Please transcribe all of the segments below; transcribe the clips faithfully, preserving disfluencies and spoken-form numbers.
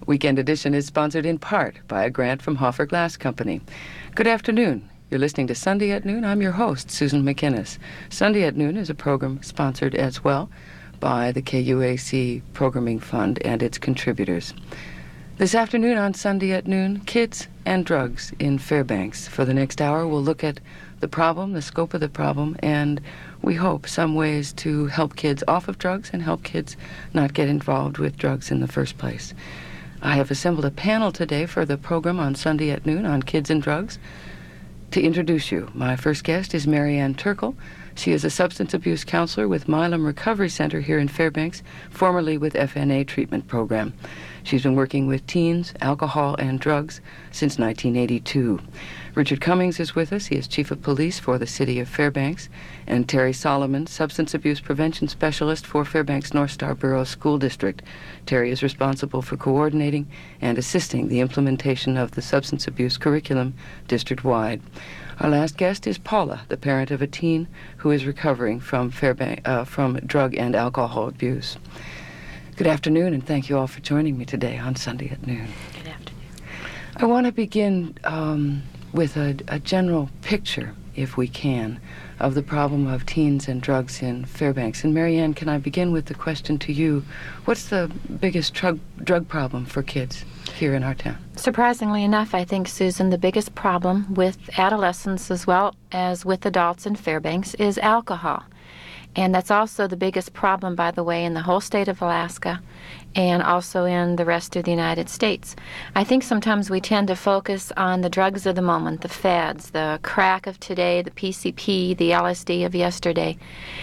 Weekend Edition is sponsored in part by a grant from Hoffer Glass Company. Good afternoon. You're listening to Sunday at Noon. I'm your host, Susan McInnes. Sunday at Noon is a program sponsored as well by the K U A C Programming Fund and its contributors. This afternoon on Sunday at Noon, kids and drugs in Fairbanks. For the next hour, we'll look at the problem, the scope of the problem, and we hope some ways to help kids off of drugs and help kids not get involved with drugs in the first place. I have assembled a panel today for the program on Sunday at Noon on kids and drugs. To introduce you, my first guest is Marianne Turkle. She is a substance abuse counselor with Milam Recovery Center here in Fairbanks, formerly with F N A Treatment Program. She's been working with teens, alcohol, and drugs since nineteen eighty-two. Richard Cummings is with us. He is Chief of Police for the City of Fairbanks. And Terry Solomon, Substance Abuse Prevention Specialist for Fairbanks North Star Borough School District. Terry is responsible for coordinating and assisting the implementation of the substance abuse curriculum district-wide. Our last guest is Paula, the parent of a teen who is recovering from Fairbank, uh, from drug and alcohol abuse. Good afternoon, and thank you all for joining me today on Sunday at Noon. Good afternoon. I want to begin um, with a, a general picture, if we can, of the problem of teens and drugs in Fairbanks. And Marianne, can I begin with the question to you? What's the biggest drug, drug problem for kids here in our town? Surprisingly enough, I think, Susan, the biggest problem with adolescents as well as with adults in Fairbanks is alcohol. And that's also the biggest problem, by the way, in the whole state of Alaska and also in the rest of the United States. I think sometimes we tend to focus on the drugs of the moment, the fads, the crack of today, the P C P, the L S D of yesterday.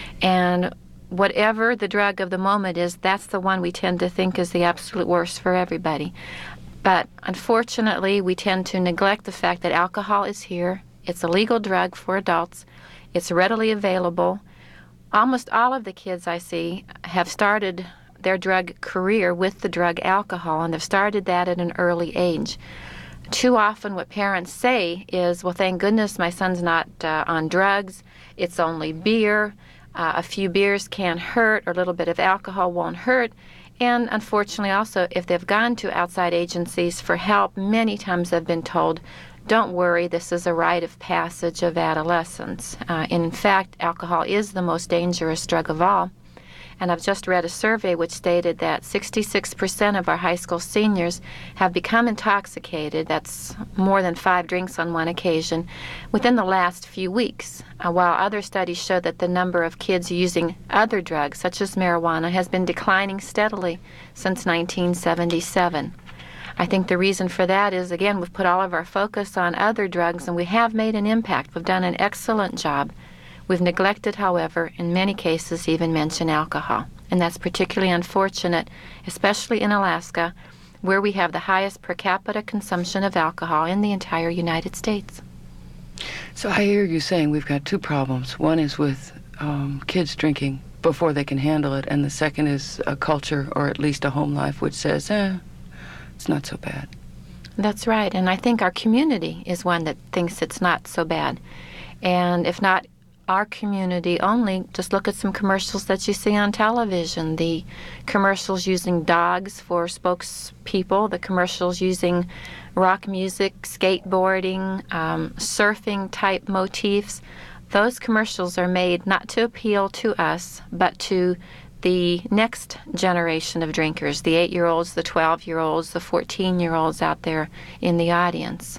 And whatever the drug of the moment is, that's the one we tend to think is the absolute worst for everybody. But unfortunately, we tend to neglect the fact that alcohol is here. It's a legal drug for adults. It's readily available. Almost all of the kids I see have started their drug career with the drug alcohol, and they've started that at an early age. Too often what parents say is, well, thank goodness my son's not uh, on drugs. It's only beer. Uh, a few beers can't hurt, or a little bit of alcohol won't hurt. And unfortunately also, if they've gone to outside agencies for help, many times they've been told, don't worry, this is a rite of passage of adolescence. Uh, in fact, alcohol is the most dangerous drug of all. And I've just read a survey which stated that sixty-six percent of our high school seniors have become intoxicated, that's more than five drinks on one occasion, within the last few weeks, uh, while other studies show that the number of kids using other drugs, such as marijuana, has been declining steadily since nineteen seventy-seven. I think the reason for that is, again, we've put all of our focus on other drugs, and we have made an impact. We've done an excellent job. We've neglected, however, in many cases, even mention alcohol. And that's particularly unfortunate, especially in Alaska, where we have the highest per capita consumption of alcohol in the entire United States. So I hear you saying we've got two problems. One is with um, kids drinking before they can handle it, and the second is a culture, or at least a home life, which says, eh, it's not so bad. That's right, and I think our community is one that thinks it's not so bad. And if not our community only, just look at some commercials that you see on television. The commercials using dogs for spokespeople, the commercials using rock music, skateboarding, um, surfing-type motifs. Those commercials are made not to appeal to us, but to the next generation of drinkers, the eight-year-olds, the twelve-year-olds, the fourteen-year-olds out there in the audience.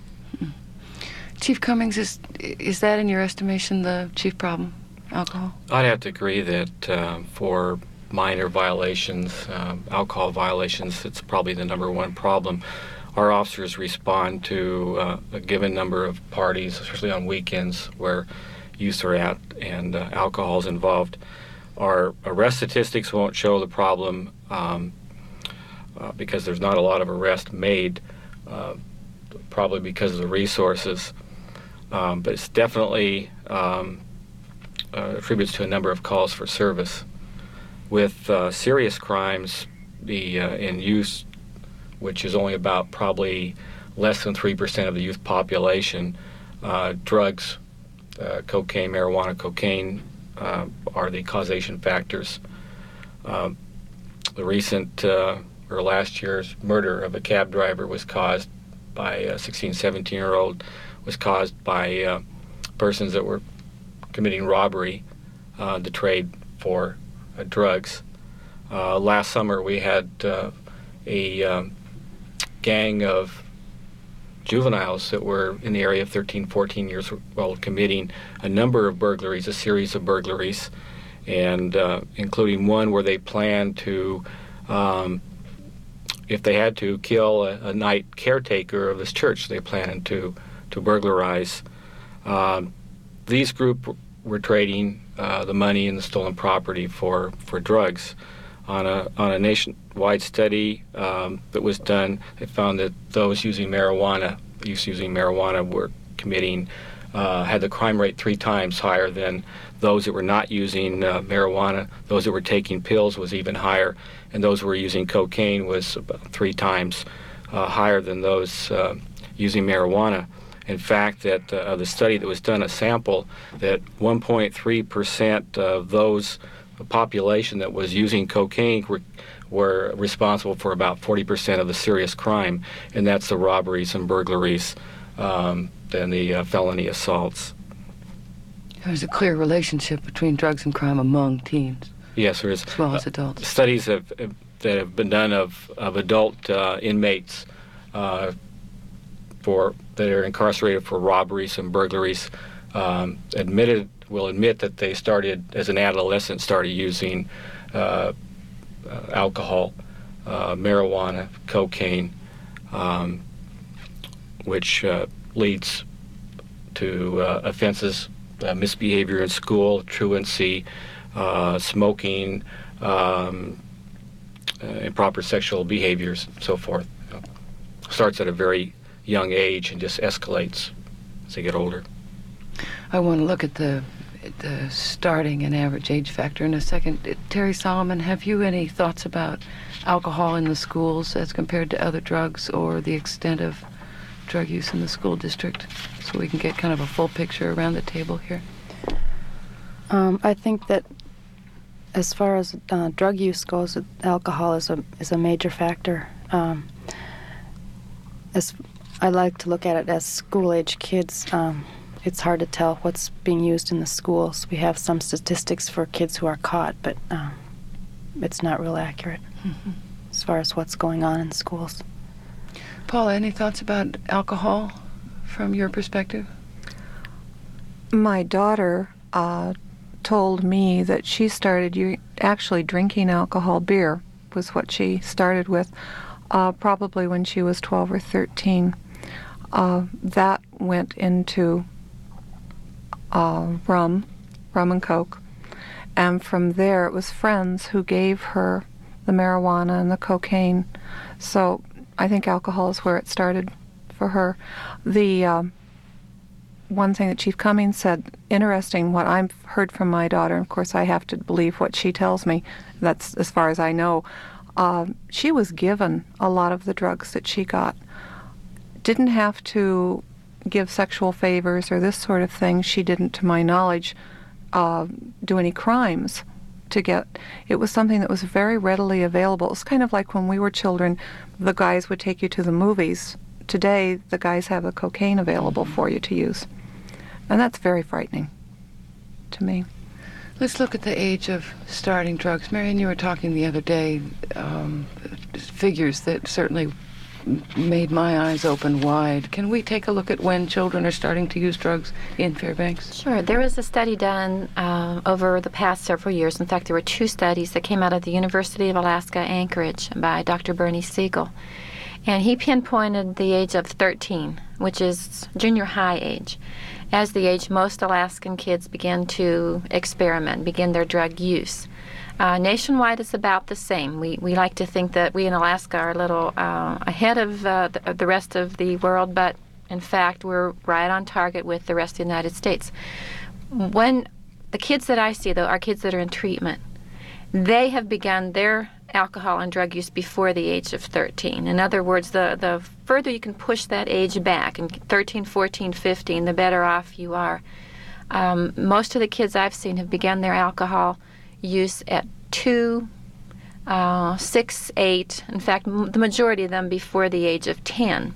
Chief Cummings, is is that in your estimation the chief problem, alcohol? I'd have to agree that uh, for minor violations, uh, alcohol violations, it's probably the number one problem. Our officers respond to uh, a given number of parties, especially on weekends where youth are out and uh, alcohol is involved. Our arrest statistics won't show the problem um, uh, because there's not a lot of arrests made, uh, probably because of the resources. Um, but it's definitely um, uh, attributes to a number of calls for service. With uh, serious crimes, the uh, in youth, which is only about probably less than three percent of the youth population, uh, drugs, uh, cocaine, marijuana, cocaine, uh, are the causation factors. Uh, the recent uh, or last year's murder of a cab driver was caused by a sixteen, seventeen-year-old, was caused by uh, persons that were committing robbery uh, to trade for uh, drugs. Uh, last summer we had uh, a um, gang of juveniles that were in the area of thirteen, fourteen years old committing a number of burglaries, a series of burglaries, and uh, including one where they planned to, um, if they had to, kill a, a night caretaker of this church. They planned to, to burglarize. Um, these group were trading uh, the money and the stolen property for, for drugs. On a on a nationwide study um, that was done, it found that those using marijuana, use using marijuana, were committing uh, had the crime rate three times higher than those that were not using uh, marijuana. Those that were taking pills was even higher, and those who were using cocaine was about three times uh, higher than those uh, using marijuana. In fact, that uh, of the study that was done, a sample that one point three percent of those population that was using cocaine were, were responsible for about forty percent of the serious crime, and that's the robberies and burglaries um, and the uh, felony assaults. There's a clear relationship between drugs and crime among teens. Yes, there is. As well as uh, adults. Studies have, have, that have been done of, of adult uh, inmates uh, for that are incarcerated for robberies and burglaries um, admitted will admit that they started, as an adolescent, started using uh, uh, alcohol, uh, marijuana, cocaine, um, which uh, leads to uh, offenses, uh, misbehavior in school, truancy, uh, smoking, um, uh, improper sexual behaviors, and so forth. You know, starts at a very young age and just escalates as they get older. I want to look at the the starting and average age factor in a second. Terry Solomon, have you any thoughts about alcohol in the schools as compared to other drugs, or the extent of drug use in the school district, so we can get kind of a full picture around the table here? Um, I think that as far as uh, drug use goes, alcohol is a is a major factor. Um, as I like to look at it as school-age kids. Um, It's hard to tell what's being used in the schools. We have some statistics for kids who are caught, but um, it's not real accurate mm-hmm. as far as what's going on in schools. Paula, any thoughts about alcohol from your perspective? My daughter uh, told me that she started u- actually drinking alcohol. Beer was what she started with, uh, probably when she was twelve or thirteen. Uh, that went into Uh, rum, rum and coke, and from there it was friends who gave her the marijuana and the cocaine. So I think alcohol is where it started for her. The um, one thing that Chief Cummings said, interesting, what I've heard from my daughter, and of course I have to believe what she tells me, that's as far as I know, uh, she was given a lot of the drugs that she got. Didn't have to give sexual favors or this sort of thing. She didn't, to my knowledge, uh, do any crimes to get. It was something that was very readily available. It was kind of like when we were children, the guys would take you to the movies. Today, the guys have the cocaine available for you to use. And that's very frightening to me. Let's look at the age of starting drugs. Marion, you were talking the other day, um, figures that certainly made my eyes open wide. Can we take a look at when children are starting to use drugs in Fairbanks? Sure. There was a study done uh, over the past several years. In fact, there were two studies that came out of the University of Alaska, Anchorage, by Doctor Bernie Siegel. And he pinpointed the age of thirteen, which is junior high age, as the age most Alaskan kids begin to experiment, begin their drug use. Uh, nationwide, it's about the same. We we like to think that we in Alaska are a little uh, ahead of uh, the, the rest of the world, but in fact, we're right on target with the rest of the United States. When the kids that I see, though, are kids that are in treatment. They have begun their alcohol and drug use before the age of thirteen. In other words, the, the further you can push that age back, and thirteen, fourteen, fifteen, the better off you are. Um, most of the kids I've seen have begun their alcohol use at two, uh, six, eight, in fact, m- the majority of them before the age of ten.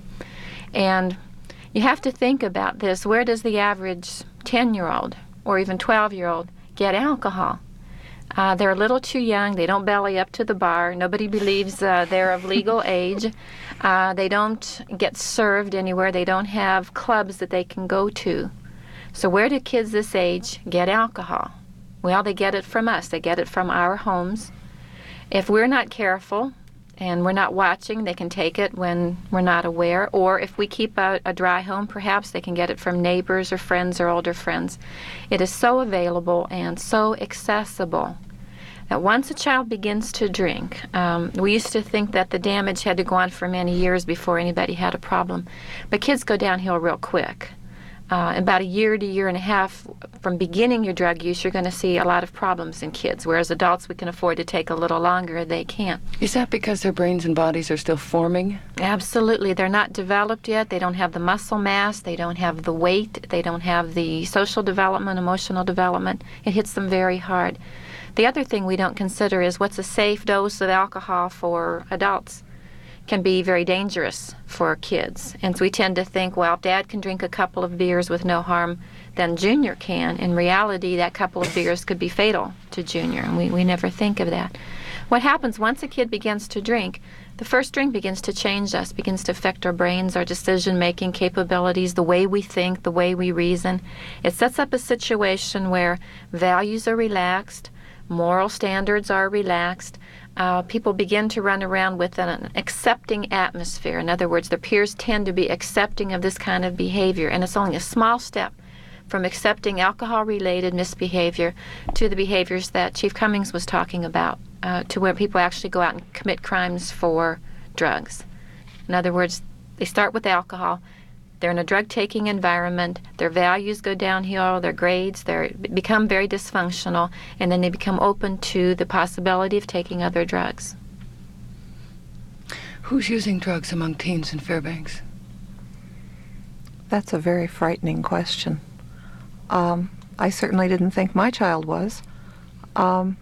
And you have to think about this. Where does the average ten-year-old or even twelve-year-old get alcohol? Uh, they're a little too young. They don't belly up to the bar. Nobody believes uh, they're of legal age. Uh, they don't get served anywhere. They don't have clubs that they can go to. So where do kids this age get alcohol? Well, they get it from us. They get it from our homes. If we're not careful and we're not watching, they can take it when we're not aware. Or if we keep a, a dry home, perhaps they can get it from neighbors or friends or older friends. It is so available and so accessible that once a child begins to drink, um, we used to think that the damage had to go on for many years before anybody had a problem. But kids go downhill real quick. Uh, about a year to year and a half from beginning your drug use, you're going to see a lot of problems in kids, whereas adults, we can afford to take a little longer. They can't. Is that because their brains and bodies are still forming? Absolutely. They're not developed yet. They don't have the muscle mass. They don't have the weight. They don't have the social development, emotional development. It hits them very hard. The other thing we don't consider is what's a safe dose of alcohol for adults can be very dangerous for kids. And so we tend to think, well, if Dad can drink a couple of beers with no harm, then Junior can. In reality, that couple of beers could be fatal to Junior, and we, we never think of that. What happens once a kid begins to drink, the first drink begins to change us, begins to affect our brains, our decision-making capabilities, the way we think, the way we reason. It sets up a situation where values are relaxed, moral standards are relaxed. Uh, people begin to run around with an accepting atmosphere. In other words, their peers tend to be accepting of this kind of behavior, and it's only a small step from accepting alcohol-related misbehavior to the behaviors that Chief Cummings was talking about, uh, to where people actually go out and commit crimes for drugs. In other words, they start with alcohol. They're in a drug-taking environment. Their values go downhill, their grades, they become very dysfunctional, and then they become open to the possibility of taking other drugs. Who's using drugs among teens in Fairbanks? That's a very frightening question. Um, I certainly didn't think my child was. Um,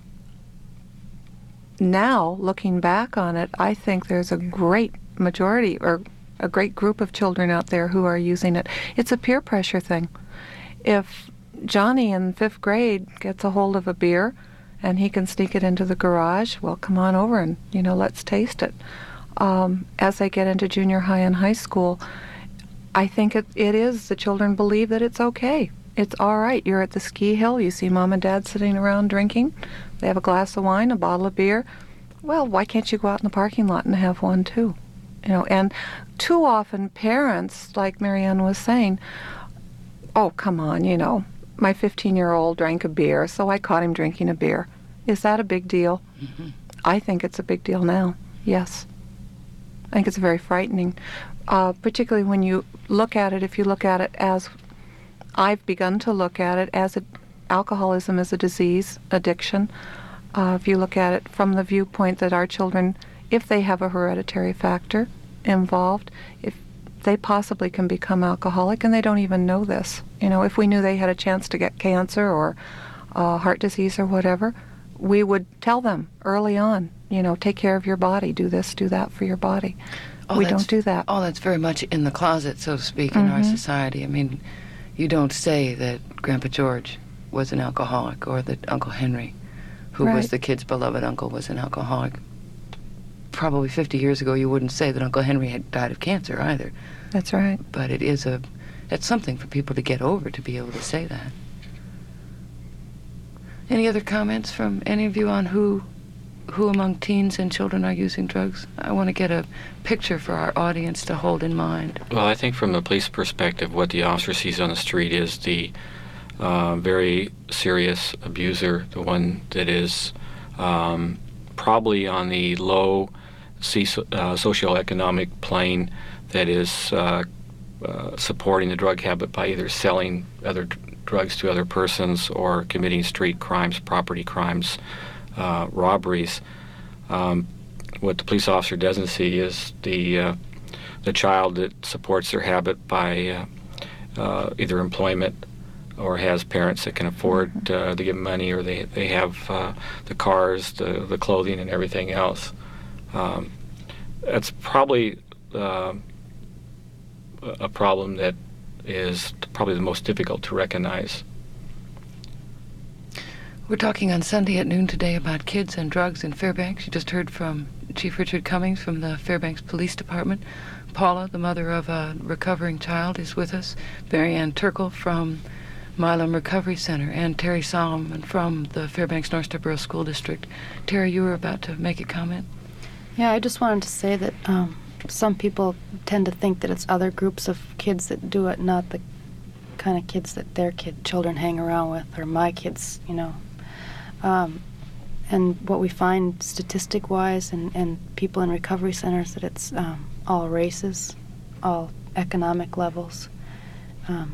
now, looking back on it, I think there's a great majority, or a great group of children out there who are using it. It's a peer pressure thing. If Johnny in fifth grade gets a hold of a beer and he can sneak it into the garage, well, come on over and, you know, let's taste it. Um, as they get into junior high and high school, I think it, it is, the children believe that it's okay. It's all right. You're at the ski hill, you see mom and dad sitting around drinking. They have a glass of wine, a bottle of beer. Well, why can't you go out in the parking lot and have one too? You know, and too often parents, like Marianne was saying, oh, come on, you know, my fifteen-year-old drank a beer, so I caught him drinking a beer. Is that a big deal? Mm-hmm. I think it's a big deal now, yes. I think it's very frightening, uh, particularly when you look at it, if you look at it as, I've begun to look at it as a, alcoholism is a disease, addiction. Uh, if you look at it from the viewpoint that our children, if they have a hereditary factor involved, if they possibly can become alcoholic and they don't even know this. You know, if we knew they had a chance to get cancer or uh, heart disease or whatever, we would tell them early on, you know, take care of your body, do this, do that for your body. Oh, we don't do that. Oh, that's very much in the closet, so to speak, in mm-hmm. our society. I mean, you don't say that Grandpa George was an alcoholic or that Uncle Henry, who right. was the kid's beloved uncle, was an alcoholic. Probably fifty years ago, you wouldn't say that Uncle Henry had died of cancer either. That's right. But it is a, it's something for people to get over, to be able to say that. Any other comments from any of you on who, who among teens and children are using drugs? I want to get a picture for our audience to hold in mind. Well, I think from the police perspective, what the officer sees on the street is the uh, very serious abuser, the one that is um, probably on the low C- uh, socioeconomic plane that is uh, uh, supporting the drug habit by either selling other d- drugs to other persons or committing street crimes, property crimes, uh, robberies. Um, what the police officer doesn't see is the uh, the child that supports their habit by uh, uh, either employment, or has parents that can afford uh, to give money, or they they have uh, the cars, the the clothing, and everything else. Um, that's probably uh, a problem that is probably the most difficult to recognize. We're talking on Sunday at noon today about kids and drugs in Fairbanks. You just heard from Chief Richard Cummings from the Fairbanks Police Department. Paula, the mother of a recovering child, is with us. Mary Ann Turkle from Milam Recovery Center, and Terry Solomon from the Fairbanks North Stepboro School District. Terry, you were about to make a comment? Yeah, I just wanted to say that um, some people tend to think that it's other groups of kids that do it, not the kind of kids that their kid children hang around with, or my kids, you know. Um, and what we find statistic-wise and, and people in recovery centers, that it's um, all races, all economic levels. Um,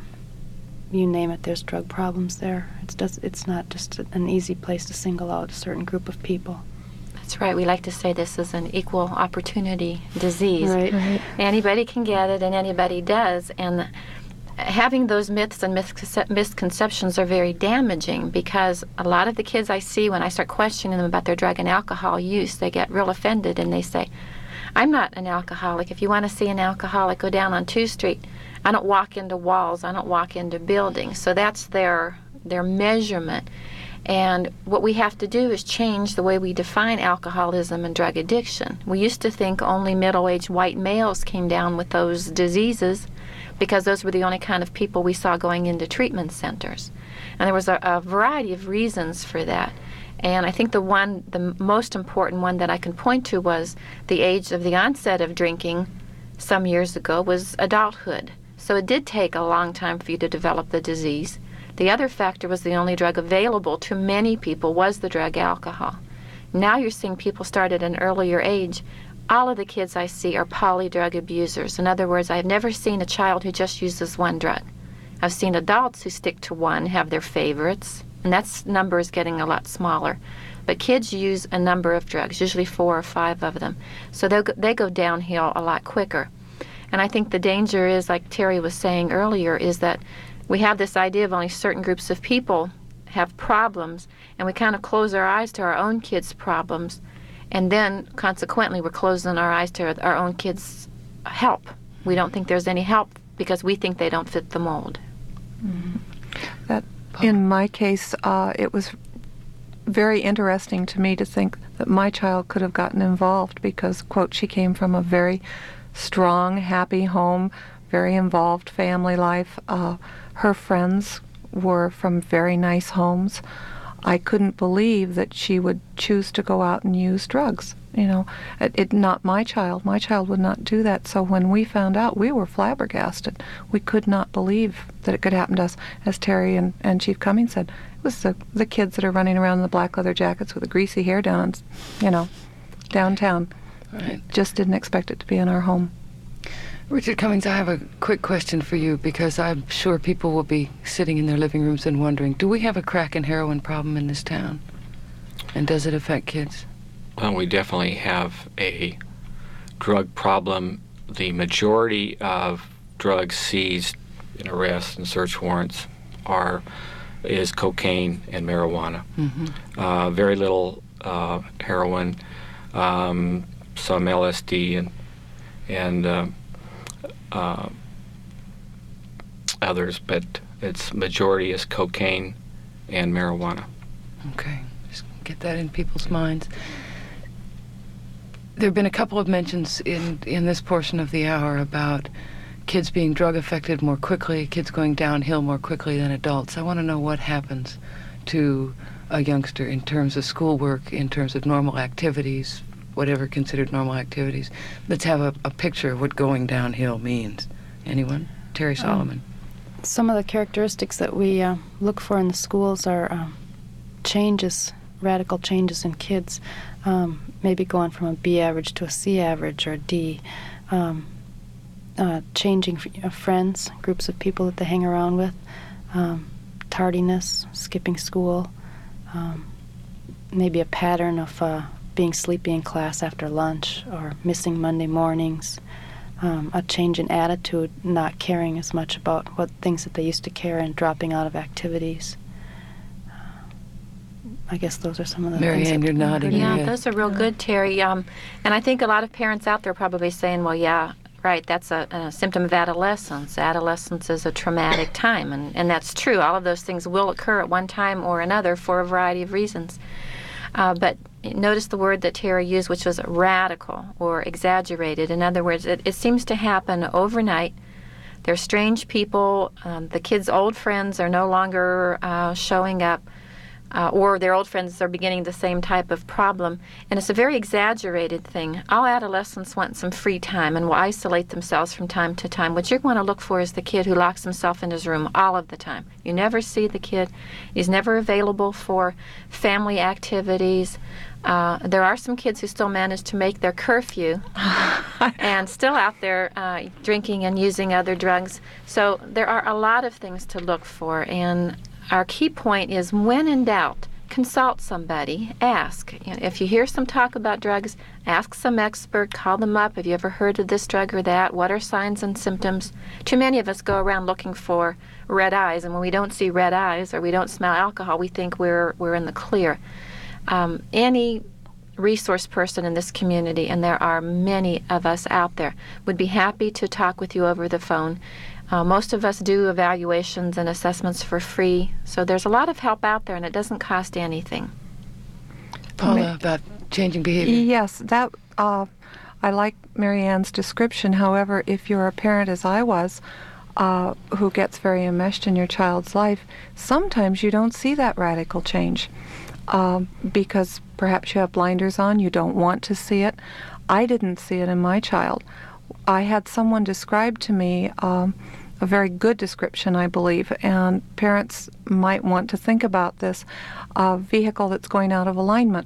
you name it, there's drug problems there. It's, does, it's not just an easy place to single out a certain group of people. That's right. We like to say this is an equal opportunity disease. Right. Right. Anybody can get it, and anybody does. And having those myths and misconce- misconceptions are very damaging, because a lot of the kids I see, when I start questioning them about their drug and alcohol use, they get real offended and they say, I'm not an alcoholic. If you want to see an alcoholic, go down on two Street. I don't walk into walls. I don't walk into buildings. So that's their their measurement. And what we have to do is change the way we define alcoholism and drug addiction. We used to think only middle-aged white males came down with those diseases, because those were the only kind of people we saw going into treatment centers. And there was a, a variety of reasons for that. And I think the one, the most important one that I can point to was the age of the onset of drinking some years ago was adulthood. So it did take a long time for you to develop the disease. The other factor was the only drug available to many people was the drug alcohol. Now you're seeing people start at an earlier age. All of the kids I see are polydrug abusers. In other words, I've never seen a child who just uses one drug. I've seen adults who stick to one, have their favorites, and that number is getting a lot smaller. But kids use a number of drugs, usually four or five of them. So they go, they go downhill a lot quicker. And I think the danger is, like Terry was saying earlier, is that we have this idea of only certain groups of people have problems, and we kind of close our eyes to our own kids' problems. And then, consequently, we're closing our eyes to our own kids' help. We don't think there's any help because we think they don't fit the mold. Mm-hmm. That, in my case, uh, it was very interesting to me to think that my child could have gotten involved because, quote, she came from a very strong, happy home, very involved family life. Uh, her friends were from very nice homes. I couldn't believe that she would choose to go out and use drugs. You know, it, it not my child. My child would not do that. So when we found out, we were flabbergasted. We could not believe that it could happen to us. As Terry and, and Chief Cummings said, it was the, the kids that are running around in the black leather jackets with the greasy hair down, you know, downtown. Right. Just didn't expect it to be in our home. Richard Cummings, I have a quick question for you, because I'm sure people will be sitting in their living rooms and wondering, do we have a crack and heroin problem in this town? And does it affect kids? Well, we definitely have a drug problem. The majority of drugs seized in arrests and search warrants are is cocaine and marijuana. Mm-hmm. Uh, very little uh, heroin, um, some L S D, and and uh, uh, others, but its majority is cocaine and marijuana. Okay, just get that in people's minds. There have been a couple of mentions in, in this portion of the hour about kids being drug affected more quickly, kids going downhill more quickly than adults. I want to know what happens to a youngster in terms of schoolwork, in terms of normal activities, whatever considered normal activities. Let's have a, a picture of what going downhill means. Anyone? Terry Solomon. Um, some of the characteristics that we uh, look for in the schools are um, changes, radical changes in kids. Um, maybe going from a B average to a C average or a D. Um, uh, changing f- uh, friends, groups of people that they hang around with. Um, tardiness, skipping school. Um, maybe a pattern of uh, being sleepy in class after lunch or missing Monday mornings. um, a change in attitude, not caring as much about what things that they used to care and dropping out of activities. I guess those are some of the Mary things. Ann, that- you're nodding. Yeah, Yeah. those are real good, Terry. Um, and I think a lot of parents out there are probably saying, well, yeah, right, that's a, a symptom of adolescence. Adolescence is a traumatic time, and, and that's true. All of those things will occur at one time or another for a variety of reasons. Uh, but notice the word that Terry used, which was radical or exaggerated. In other words, it, it seems to happen overnight. They're strange people. Um, the kids' old friends are no longer uh, showing up. Uh, or their old friends are beginning the same type of problem. And it's a very exaggerated thing. All adolescents want some free time and will isolate themselves from time to time. What you're going to look for is the kid who locks himself in his room all of the time. You never see the kid. He's never available for family activities. Uh, there are some kids who still manage to make their curfew and still out there uh, drinking and using other drugs. So there are a lot of things to look for. And our key point is, when in doubt, consult somebody, ask. You know, if you hear some talk about drugs, ask some expert, call them up. Have you ever heard of this drug or that? What are signs and symptoms? Too many of us go around looking for red eyes, and when we don't see red eyes or we don't smell alcohol, we think we're we're in the clear. Um, any resource person in this community, and there are many of us out there, would be happy to talk with you over the phone. Uh, most of us do evaluations and assessments for free, so there's a lot of help out there, and it doesn't cost anything. Paula, about changing behavior. Yes, that uh, I like Mary Ann's description. However, if you're a parent, as I was, uh, who gets very enmeshed in your child's life, sometimes you don't see that radical change um, because perhaps you have blinders on, you don't want to see it. I didn't see it in my child. I had someone describe to me um, a very good description, I believe, and parents might want to think about this, a vehicle that's going out of alignment,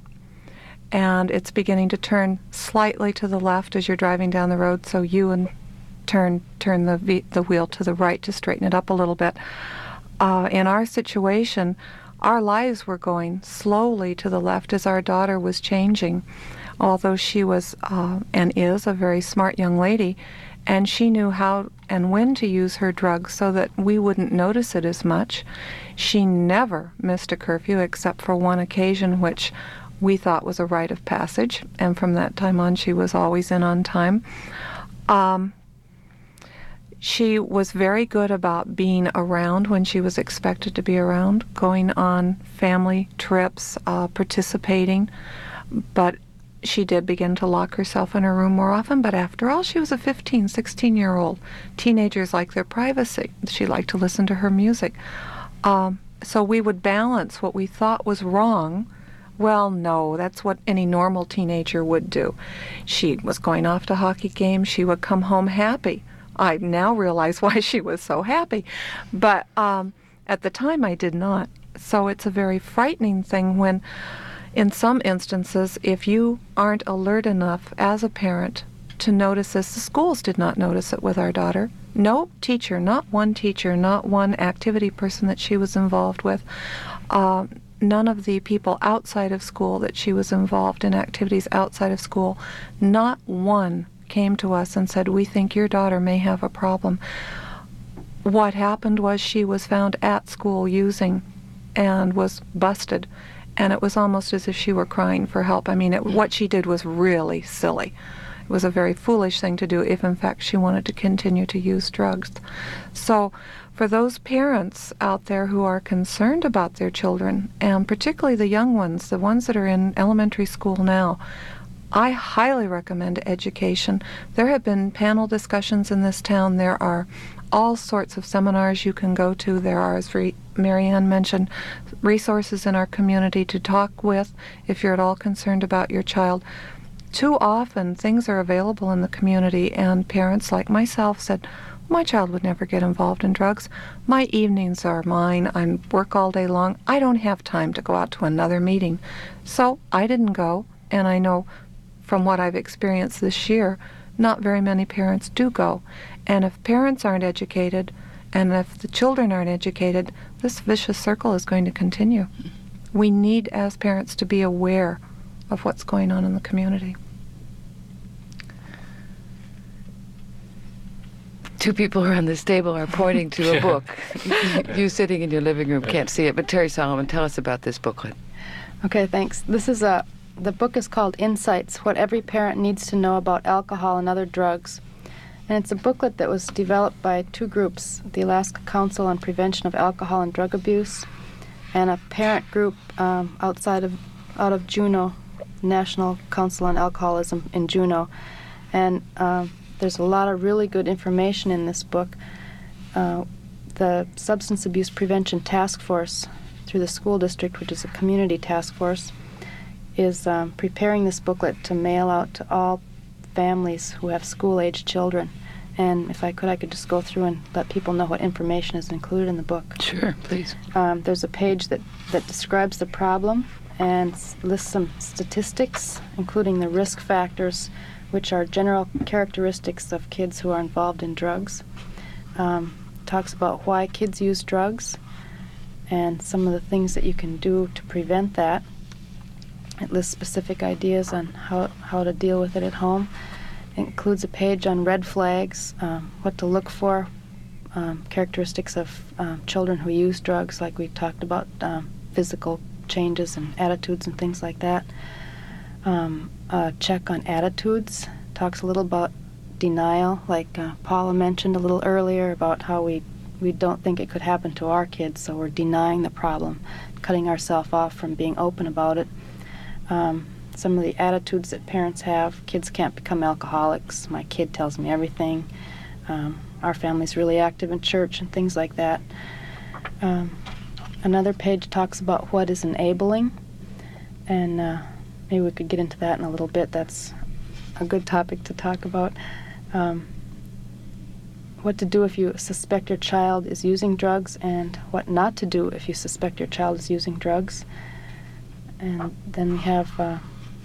and it's beginning to turn slightly to the left as you're driving down the road, so you and turn turn the v- the wheel to the right to straighten it up a little bit. Uh, in our situation, our lives were going slowly to the left as our daughter was changing. Although she was uh, and is a very smart young lady, and she knew how and when to use her drugs so that we wouldn't notice it as much. She never missed a curfew except for one occasion, which we thought was a rite of passage, and from that time on she was always in on time. Um, she was very good about being around when she was expected to be around, going on family trips, uh, participating, but she did begin to lock herself in her room more often, but after all, she was a fifteen, sixteen-year-old. Teenagers like their privacy. She liked to listen to her music. Um, so we would balance what we thought was wrong. Well, no, that's what any normal teenager would do. She was going off to hockey games. She would come home happy. I now realize why she was so happy. But um, at the time, I did not. So it's a very frightening thing when, in some instances, if you aren't alert enough as a parent to notice this, the schools did not notice it with our daughter. No teacher, not one teacher, not one activity person that she was involved with, uh, none of the people outside of school that she was involved in activities outside of school, not one came to us and said, we think your daughter may have a problem. What happened was she was found at school using and was busted. And it was almost as if she were crying for help. I mean, it, what she did was really silly. It was a very foolish thing to do if, in fact, she wanted to continue to use drugs. So for those parents out there who are concerned about their children, and particularly the young ones, the ones that are in elementary school now, I highly recommend education. There have been panel discussions in this town. There are all sorts of seminars you can go to. There are, as Mary Ann mentioned, resources in our community to talk with if you're at all concerned about your child. Too often, things are available in the community, and parents like myself said, my child would never get involved in drugs. My evenings are mine. I work all day long. I don't have time to go out to another meeting. So I didn't go, and I know from what I've experienced this year, not very many parents do go. And if parents aren't educated, and if the children aren't educated, this vicious circle is going to continue. We need, as parents, to be aware of what's going on in the community. Two people around this table are pointing to a book. You sitting in your living room can't see it, but Terry Solomon, tell us about this booklet. Okay, thanks. This is a, the book is called Insights, What Every Parent Needs to Know About Alcohol and Other Drugs. And it's a booklet that was developed by two groups, the Alaska Council on Prevention of Alcohol and Drug Abuse, and a parent group um, outside of, out of Juneau, National Council on Alcoholism in Juneau. And um, there's a lot of really good information in this book. Uh, the Substance Abuse Prevention Task Force through the school district, which is a community task force, is um, preparing this booklet to mail out to all families who have school-age children. And if I could, I could just go through and let people know what information is included in the book. Sure, please. Um, there's a page that, that describes the problem and s- lists some statistics, including the risk factors, which are general characteristics of kids who are involved in drugs. Um, talks about why kids use drugs and some of the things that you can do to prevent that. It lists specific ideas on how, how to deal with it at home. It includes a page on red flags, um, what to look for, um, characteristics of um, children who use drugs, like we talked about, um, physical changes and attitudes and things like that. Um, a check on attitudes, talks a little about denial, like uh, Paula mentioned a little earlier about how we, we don't think it could happen to our kids, so we're denying the problem, cutting ourselves off from being open about it. Um, some of the attitudes that parents have. Kids can't become alcoholics. My kid tells me everything. Um, our family's really active in church and things like that. Um, another page talks about what is enabling, and uh, maybe we could get into that in a little bit. That's a good topic to talk about. Um, what to do if you suspect your child is using drugs, and what not to do if you suspect your child is using drugs. And then we have uh,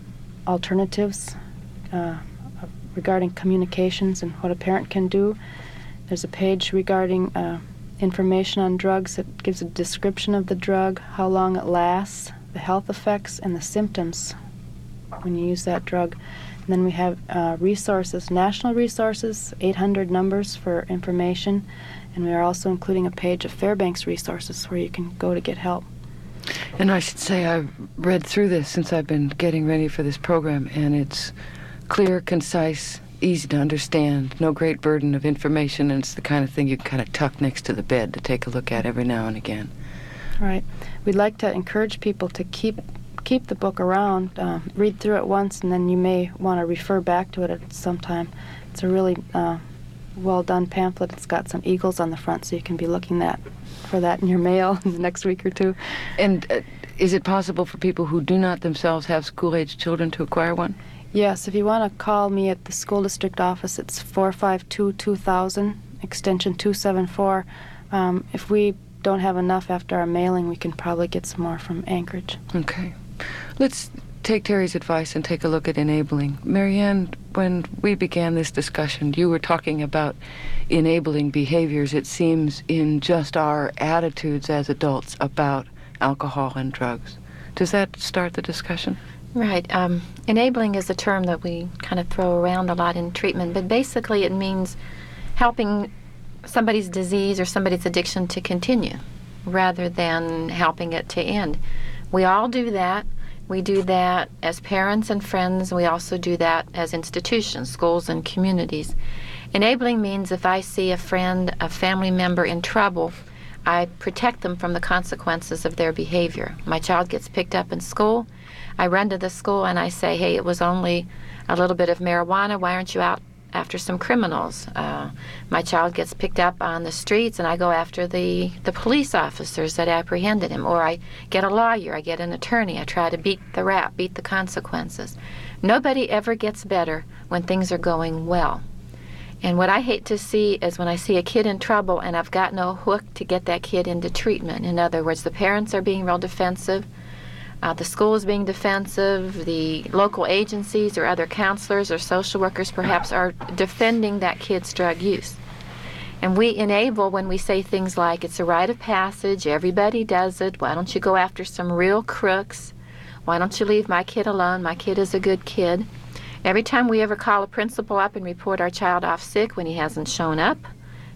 alternatives uh, regarding communications and what a parent can do. There's a page regarding uh, information on drugs that gives a description of the drug, how long it lasts, the health effects, and the symptoms when you use that drug. And then we have uh, resources, national resources, eight hundred numbers for information, and we are also including a page of Fairbanks resources where you can go to get help. And I should say I've read through this since I've been getting ready for this program, and it's clear, concise, easy to understand, no great burden of information, and it's the kind of thing you can kind of tuck next to the bed to take a look at every now and again. Right. We'd like to encourage people to keep keep the book around, uh, read through it once, and then you may want to refer back to it at some time. It's a really uh, well-done pamphlet. It's got some eagles on the front, so you can be looking that for that in your mail in the next week or two. And uh, is it possible for people who do not themselves have school-age children to acquire one? Yes, if you want to call me at the school district office, it's four five two, two thousand, extension two seven four. Um, if we don't have enough after our mailing, we can probably get some more from Anchorage. Okay. Let's take Terry's advice and take a look at enabling. Marianne, when we began this discussion, you were talking about enabling behaviors, it seems, in just our attitudes as adults about alcohol and drugs. Does that start the discussion? Right. Um, enabling is a term that we kind of throw around a lot in treatment, but basically it means helping somebody's disease or somebody's addiction to continue rather than helping it to end. We all do that. We do that as parents and friends. We also do that as institutions, schools and communities. Enabling means if I see a friend, a family member in trouble, I protect them from the consequences of their behavior. My child gets picked up in school. I run to the school and I say, hey, it was only a little bit of marijuana. Why aren't you out after some criminals? Uh, my child gets picked up on the streets and I go after the, the police officers that apprehended him. Or I get a lawyer, I get an attorney, I try to beat the rap, beat the consequences. Nobody ever gets better when things are going well. And what I hate to see is when I see a kid in trouble and I've got no hook to get that kid into treatment. In other words, the parents are being real defensive, uh, the school is being defensive, the local agencies or other counselors or social workers perhaps are defending that kid's drug use. And we enable when we say things like, it's a rite of passage, everybody does it, why don't you go after some real crooks? Why don't you leave my kid alone? My kid is a good kid. Every time we ever call a principal up and report our child off sick when he hasn't shown up,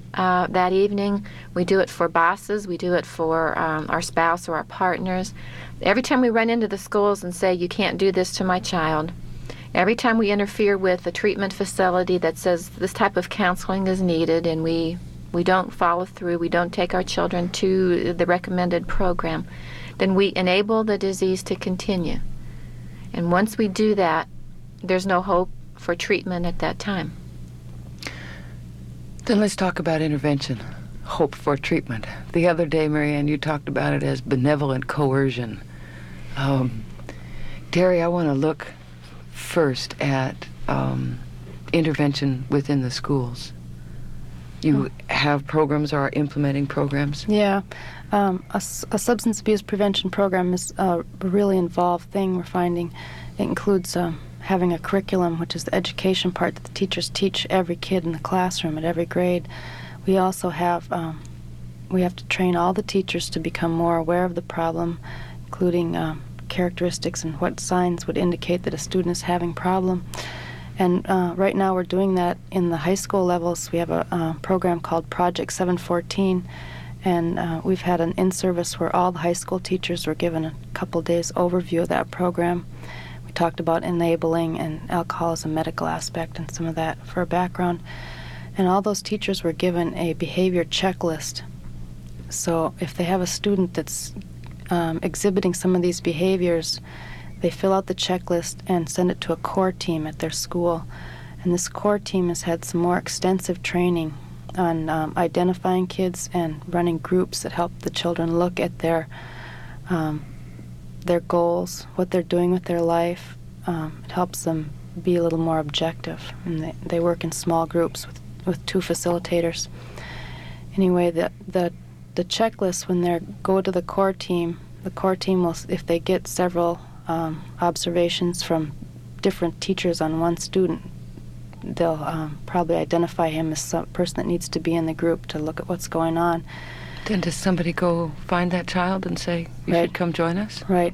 uh, that evening. We do it for bosses. We do it for um, our spouse or our partners. Every time we run into the schools and say, you can't do this to my child, every time we interfere with a treatment facility that says this type of counseling is needed and we, we don't follow through, we don't take our children to the recommended program, then we enable the disease to continue. And once we do that, there's no hope for treatment at that time. Then let's talk about intervention, hope for treatment. The other day, Marianne, you talked about it as benevolent coercion. Um, Terry, I want to look first at um, intervention within the schools. You have programs or are implementing programs? Yeah. Um, a, s- a substance abuse prevention program is a really involved thing we're finding. It includes um, having a curriculum, which is the education part that the teachers teach every kid in the classroom at every grade. We also have, um, we have to train all the teachers to become more aware of the problem, including um, characteristics and what signs would indicate that a student is having problem. And uh, right now we're doing that in the high school levels. We have a uh, program called Project seven fourteen, and uh, we've had an in-service where all the high school teachers were given a couple days overview of that program. We talked about enabling and alcohol as a medical aspect and some of that for a background. And all those teachers were given a behavior checklist. So if they have a student that's um, exhibiting some of these behaviors, they fill out the checklist and send it to a core team at their school. And this core team has had some more extensive training on um, identifying kids and running groups that help the children look at their um, their goals, what they're doing with their life. Um, it helps them be a little more objective. And they, they work in small groups with, with two facilitators. Anyway, the, the, the checklist, when they go to the core team, the core team will, if they get several Um, observations from different teachers on one student, they'll um, probably identify him as some person that needs to be in the group to look at what's going on. Then does somebody go find that child and say, you Right. should come join us? Right.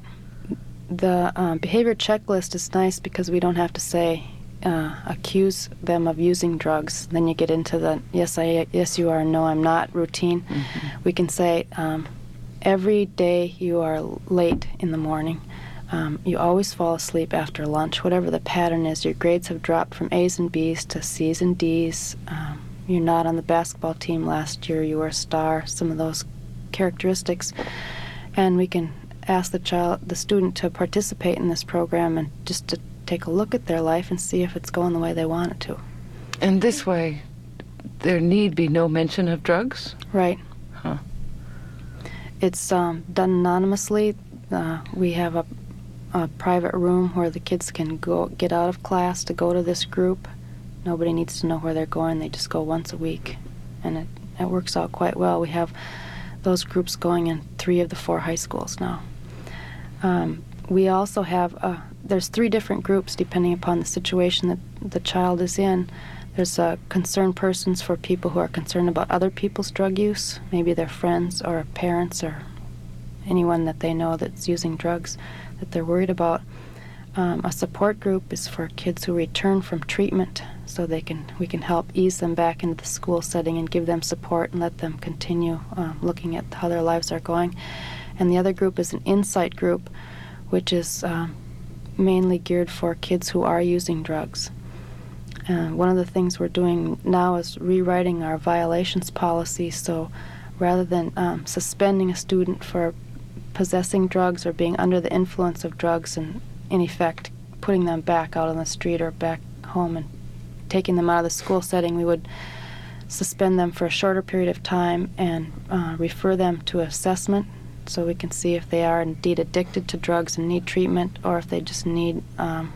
The um, behavior checklist is nice because we don't have to say, uh, accuse them of using drugs. Then you get into the yes, I, yes, you are, no, I'm not routine. Mm-hmm. We can say, um, every day you are late in the morning. Um, you always fall asleep after lunch, whatever the pattern is. Your grades have dropped from A's and B's to C's and D's. Um, you're not on the basketball team last year. You were a star. Some of those characteristics. And we can ask the child, the student, to participate in this program and just to take a look at their life and see if it's going the way they want it to. And this way, there need be no mention of drugs? Right. Huh. It's um, done anonymously. Uh, we have a a private room where the kids can go get out of class to go to this group. Nobody needs to know where they're going. They just go once a week, and it, it works out quite well. We have those groups going in three of the four high schools now. Um, we also have, uh, there's three different groups depending upon the situation that the child is in. There's uh, concerned persons for people who are concerned about other people's drug use, maybe their friends or parents or anyone that they know that's using drugs that they're worried about. Um, a support group is for kids who return from treatment, so they can we can help ease them back into the school setting and give them support and let them continue um, looking at how their lives are going. And the other group is an insight group, which is um, mainly geared for kids who are using drugs. Uh, one of the things we're doing now is rewriting our violations policy, so rather than um, suspending a student for possessing drugs or being under the influence of drugs and, in effect, putting them back out on the street or back home and taking them out of the school setting, we would suspend them for a shorter period of time and uh, refer them to assessment so we can see if they are indeed addicted to drugs and need treatment or if they just need um,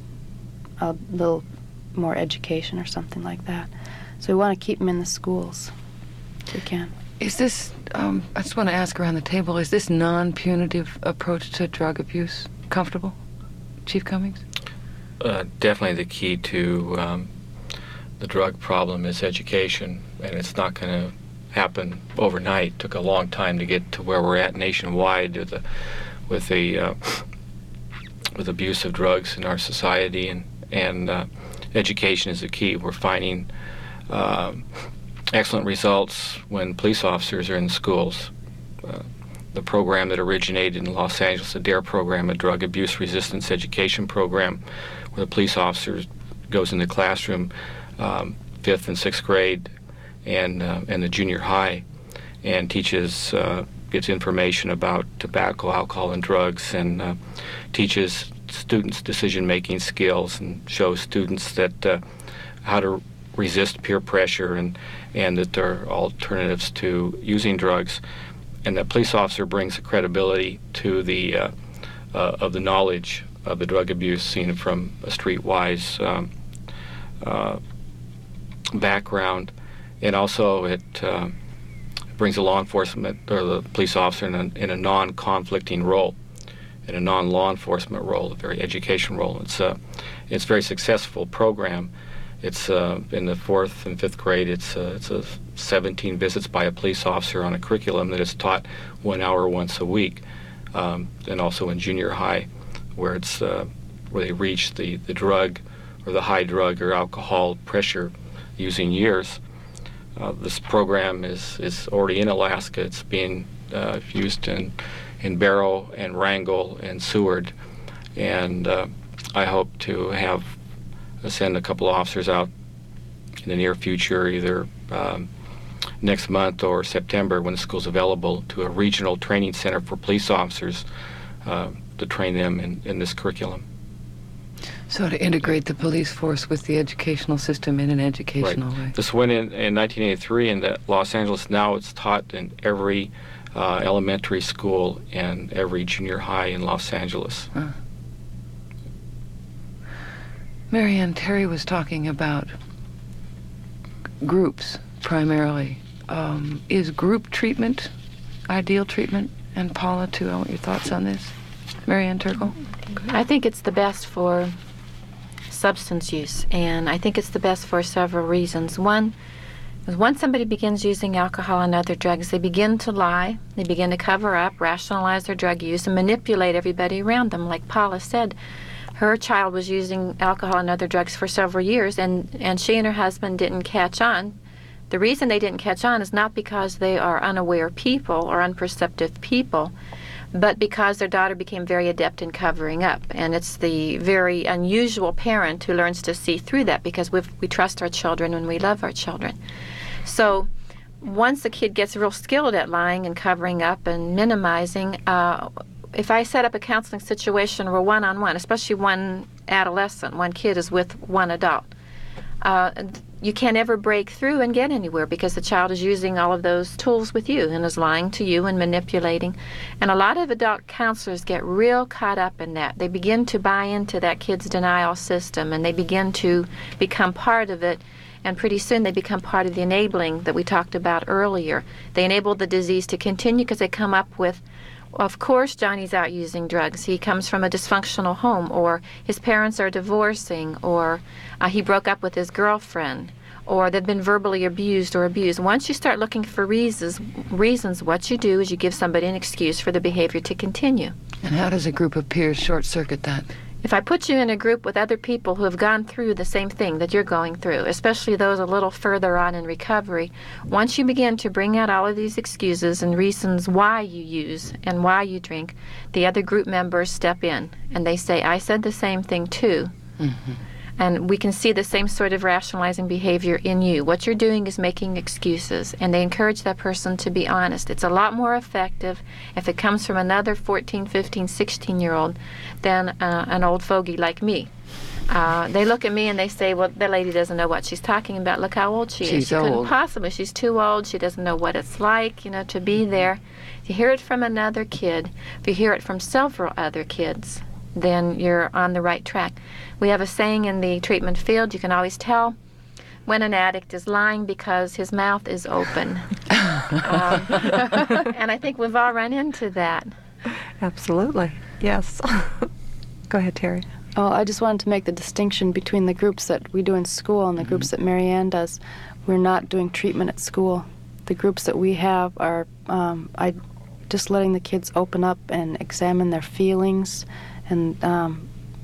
a little more education or something like that. So we want to keep them in the schools if we can. Is this, um, I just want to ask around the table, is this non-punitive approach to drug abuse comfortable? Chief Cummings? Uh, definitely the key to um, the drug problem is education, and it's not going to happen overnight. It took a long time to get to where we're at nationwide with the, with the uh, with abuse of drugs in our society, and, and uh, education is the key. We're finding um, excellent results when police officers are in schools. Uh, the program that originated in Los Angeles, the DARE program, a drug abuse resistance education program, where the police officer goes in the classroom, um, fifth and sixth grade, and uh, and the junior high, and teaches, uh, gives information about tobacco, alcohol, and drugs, and uh, teaches students decision-making skills, and shows students that uh, how to resist peer pressure, and and that there are alternatives to using drugs. And the police officer brings the credibility to the uh, uh, of the knowledge of the drug abuse, seen from a streetwise um, uh, background, and also it uh, brings the law enforcement or the police officer in a, in a non-conflicting role, in a non-law enforcement role, a very education role. It's a it's a very successful program. It's uh, in the fourth and fifth grade. It's uh, it's a seventeen visits by a police officer on a curriculum that is taught one hour once a week, um, and also in junior high, where it's uh, where they reach the, the drug or the high drug or alcohol pressure using years. Uh, this program is is already in Alaska. It's being uh, used in in Barrow and Wrangell and Seward, and uh, I hope to have send a couple of officers out in the near future, either um, next month or September when the school's available, to a regional training center for police officers uh, to train them in, in this curriculum. So to integrate the police force with the educational system in an educational Right. way. This went in, in nineteen eighty-three in the Los Angeles. Now it's taught in every uh, elementary school and every junior high in Los Angeles. Huh. Marianne, Terry was talking about groups primarily. Um, is group treatment ideal treatment? And Paula, too, I want your thoughts on this. Marianne Turkle? I think it's the best for substance use, and I think it's the best for several reasons. One is once somebody begins using alcohol and other drugs, they begin to lie, they begin to cover up, rationalize their drug use, and manipulate everybody around them. Like Paula said, her child was using alcohol and other drugs for several years, and, and she and her husband didn't catch on. The reason they didn't catch on is not because they are unaware people or unperceptive people, but because their daughter became very adept in covering up. And it's the very unusual parent who learns to see through that, because we we trust our children and we love our children. So once the kid gets real skilled at lying and covering up and minimizing, uh, if I set up a counseling situation where one-on-one, especially one adolescent, one kid is with one adult, uh, you can't ever break through and get anywhere because the child is using all of those tools with you and is lying to you and manipulating. And a lot of adult counselors get real caught up in that. They begin to buy into that kid's denial system, and they begin to become part of it. And pretty soon they become part of the enabling that we talked about earlier. They enable the disease to continue because they come up with, of course, Johnny's out using drugs. He comes from a dysfunctional home, or his parents are divorcing, or uh, he broke up with his girlfriend, or they've been verbally abused or abused. Once you start looking for reasons, reasons, what you do is you give somebody an excuse for the behavior to continue. And how does a group of peers short-circuit that? If I put you in a group with other people who have gone through the same thing that you're going through, especially those a little further on in recovery, once you begin to bring out all of these excuses and reasons why you use and why you drink, the other group members step in and they say, I said the same thing too. Mm-hmm. And we can see the same sort of rationalizing behavior in you. What you're doing is making excuses, and they encourage that person to be honest. It's a lot more effective if it comes from another fourteen, fifteen, sixteen-year-old than uh, an old fogey like me. Uh, they look at me and they say, well, that lady doesn't know what she's talking about. Look how old she she's is. She old. couldn't possibly. She's too old. She doesn't know what it's like, you know, to be there. If you hear it from another kid, if you hear it from several other kids, then you're on the right track. We have a saying in the treatment field, you can always tell when an addict is lying because his mouth is open. um, and I think we've all run into that. Absolutely. Yes. Go ahead, Terry. Oh, I just wanted to make the distinction between the groups that we do in school and the mm-hmm. groups that Marianne does. We're not doing treatment at school. The groups that we have are um, I just letting the kids open up and examine their feelings and um,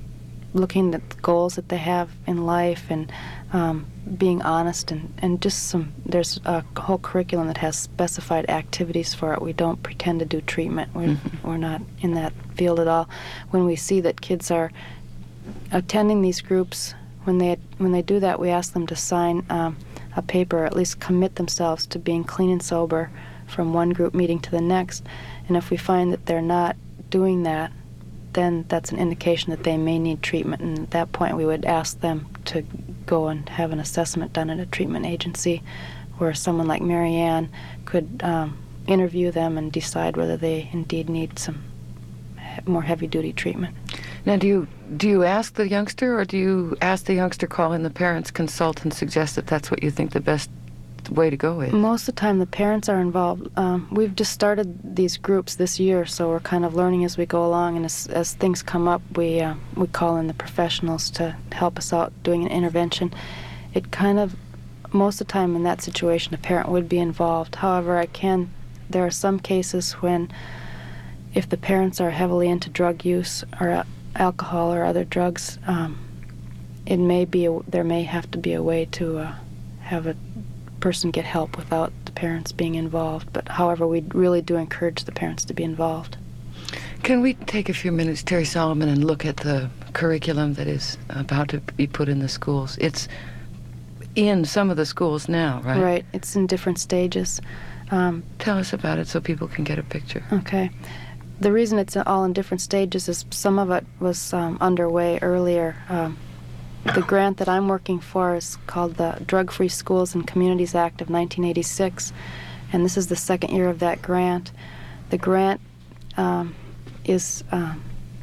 looking at the goals that they have in life and um, being honest and, and just some, there's a whole curriculum that has specified activities for it. We don't pretend to do treatment. We're, mm-hmm. we're not in that field at all. When we see that kids are attending these groups, when they when they do that, we ask them to sign um, a paper, or at least commit themselves to being clean and sober from one group meeting to the next. And if we find that they're not doing that, then that's an indication that they may need treatment. And at that point, we would ask them to go and have an assessment done at a treatment agency where someone like Mary Ann could um, interview them and decide whether they indeed need some more heavy-duty treatment. Now, do you do you ask the youngster, or do you ask the youngster, call in the parents, consult, and suggest that that's what you think the best way to go is? Most of the time, the parents are involved. Um, we've just started these groups this year, so we're kind of learning as we go along. And as, as things come up, we uh, we call in the professionals to help us out doing an intervention. It kind of, most of the time in that situation, a parent would be involved. However, I can. There are some cases when, if the parents are heavily into drug use or uh, alcohol or other drugs, um, it may be a, there may have to be a way to uh, have a person get help without the parents being involved. But however, we really do encourage the parents to be involved. Can we take a few minutes, Terry Solomon, and look at the curriculum that is about to be put in the schools? It's in some of the schools now, right? Right. It's in different stages. Um, Tell us about it so people can get a picture. Okay. The reason it's all in different stages is some of it was um, underway earlier. Um, the grant that I'm working for is called the Drug-Free Schools and Communities Act of nineteen eighty-six, and this is the second year of that grant. The grant um, is, um,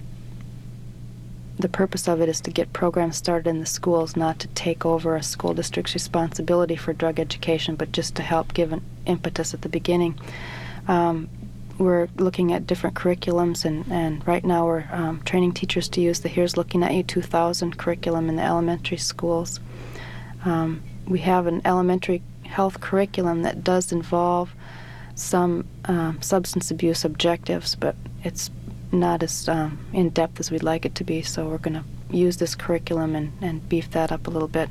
the purpose of it is to get programs started in the schools, not to take over a school district's responsibility for drug education, but just to help give an impetus at the beginning. Um, We're looking at different curriculums, and, and right now we're um, training teachers to use the Here's Looking at You two thousand curriculum in the elementary schools. Um, we have an elementary health curriculum that does involve some um, substance abuse objectives, but it's not as um, in-depth as we'd like it to be, so we're going to use this curriculum and, and beef that up a little bit.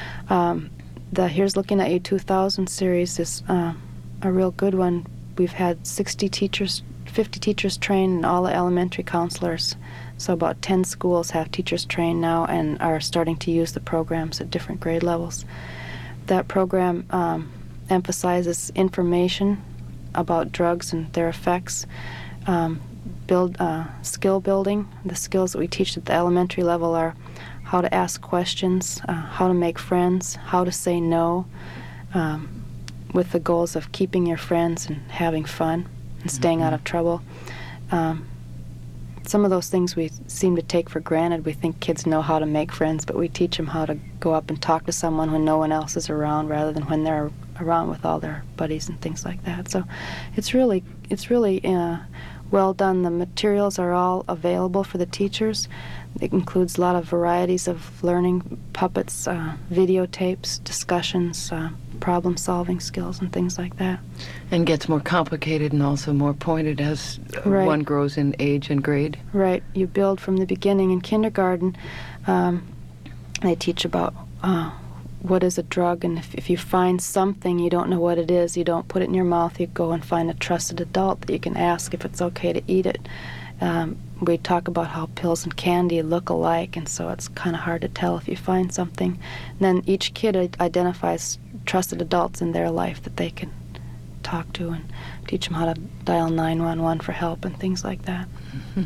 Um, the Here's Looking at You two thousand series is uh, a real good one. We've had sixty teachers, fifty teachers trained, and all the elementary counselors. So about ten schools have teachers trained now and are starting to use the programs at different grade levels. That program um, emphasizes information about drugs and their effects, um, build uh, skill building. The skills that we teach at the elementary level are how to ask questions, uh, how to make friends, how to say no, um, with the goals of keeping your friends and having fun and staying mm-hmm. out of trouble. Um, some of those things we seem to take for granted. We think kids know how to make friends, but we teach them how to go up and talk to someone when no one else is around, rather than when they're around with all their buddies and things like that. So it's really, it's really uh, well done. The materials are all available for the teachers. It includes a lot of varieties of learning, puppets, uh, videotapes, discussions, uh, problem-solving skills, and things like that. And gets more complicated and also more pointed as Right. one grows in age and grade. Right. You build from the beginning. In kindergarten, um, they teach about uh, what is a drug, and if, if you find something you don't know what it is, you don't put it in your mouth. You go and find a trusted adult that you can ask if it's okay to eat it. Um, we talk about how pills and candy look alike, and so it's kind of hard to tell if you find something. And then each kid identifies trusted adults in their life that they can talk to, and teach them how to dial nine one one for help and things like that. Mm-hmm.